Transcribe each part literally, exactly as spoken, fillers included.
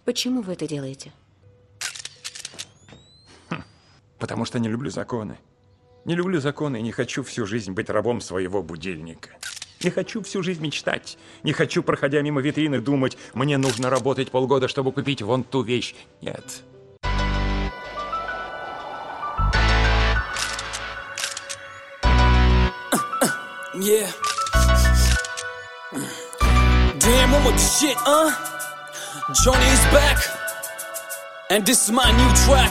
Почему вы это делаете? Хм. Потому что не люблю законы. Не люблю законы и не хочу всю жизнь быть рабом своего будильника. Не хочу всю жизнь мечтать. Не хочу, проходя мимо витрины, думать, мне нужно работать полгода, чтобы купить вон ту вещь. Нет. Yeah. Damn, I'm with the shit, huh? Johnny is back. And this is my new track.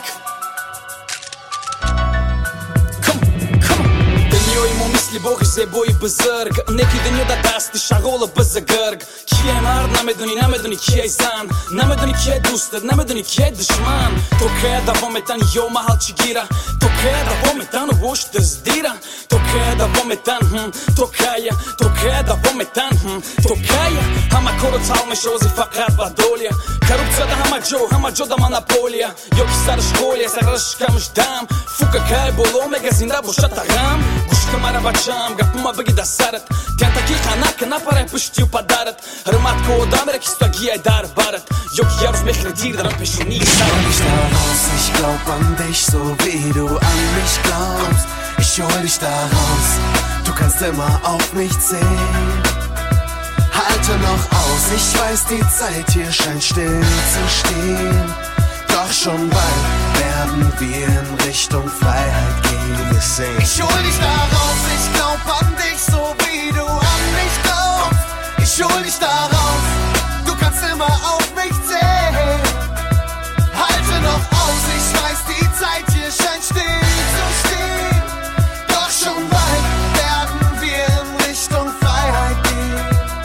Мисли Бог се бои безърг. Неки деня да дасти шагола беззагърг. Kie mar, name do ni, name do ni kie zan. Name do ni kie dustad, name do ni kie dëshman. Toke da vome tan jo mahal qigira. Toke da vome tan vosh të zdira. Toke da vome tan, hm, tokaja. Toke da vome tan, hm, tokaja. Hama koro tal me shozi fakat badolja. Korupcija da hama gjo, hama gjo da monopolija. Jo ki starë shkolje, sa rëshka më shdam. Fuka ka e bolo me gazin da boshat të ram. Gushka mara bacham, ga puma bëgi da sarat. Tjan ta ki kana, këna para e pështju pa darat. Rëmat ko odamere, ki stogia e darë barat. Jo ki jarus me kredir, da rëm peshini sarat. Ich da raus, ich glaub an dich, so wie du an mich glaubst. Ich hol dich da raus, du kannst immer auf mich zählen. Halte noch aus, ich weiß, die Zeit hier scheint still zu stehen. Doch schon bald werden wir in Richtung Freiheit gehen. Ich hol dich da raus, ich glaub an dich, so wie du an mich glaubst. Ich hol dich da raus, du kannst immer auf mich zählen. Halte noch aus, ich weiß, die Zeit hier scheint still zu stehen. Doch schon bald werden wir in Richtung Freiheit gehen.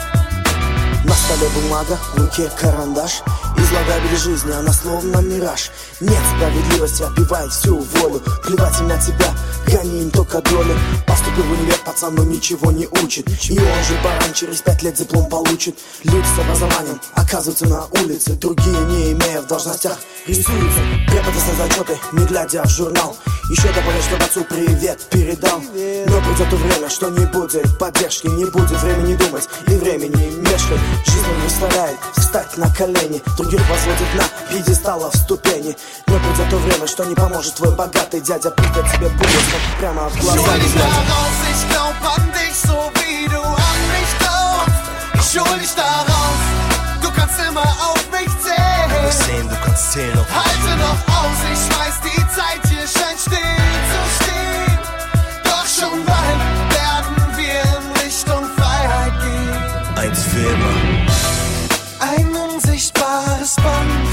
На столе бумага, в руке карандаш. Излагали жизнь, она словно мираж. Нет справедливости, отбивай всю волю. Плевать им на тебя, гони им только долю. Поступил в универ, пацан, но ничего не учит. И он же баран через пять лет диплом получит. Люди с образованием оказываются на улице. Другие, не имея в должностях, рисуются. Преподы за зачеты, не глядя в журнал. Еще добавить, чтобы отцу привет передал. Но придет то время, что не будет поддержки. Не будет времени думать и времени мешкать. Жизнь не заставляет встать на колени. Других возводит на пьедесталов ступени. Но придет то время, что не поможет твой богатый дядя. Пустят тебе пулю прямо в глаза. Ich hol dich da raus, ich glaub an dich, so wie du an mich glaubst. Ich hol dich da raus, du kannst immer auf mich zählen. Du wirst sehen, du kannst zählen auf mich. Halte noch aus, ich weiß, die Zeit hier scheint still zu stehen. Doch schon bald werden wir in Richtung Freiheit gehen. Eins für immer. Ein unsichtbares Band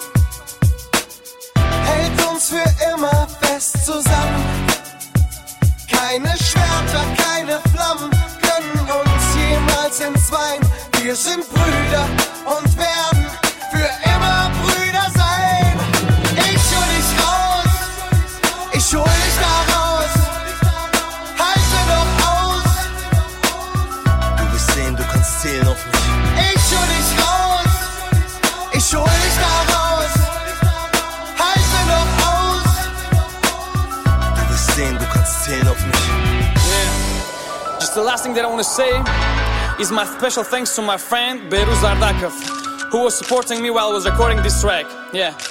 hält uns für immer fest zusammen. Keine Schwerter, keine Flammen können uns jemals entzweien. Wir sind Brüder und werden für immer Brüder sein. Ich hol dich raus, ich hol dich da raus. Halte doch aus. Du wirst sehen, du kannst zählen auf mich. Ich hol dich raus, ich hol dich da raus. Halte doch aus. Du wirst sehen, du kannst zählen auf mich. Yeah. Just the last thing that I want to say is my special thanks to my friend Beruz Ardakov, who was supporting me while I was recording this track. Yeah.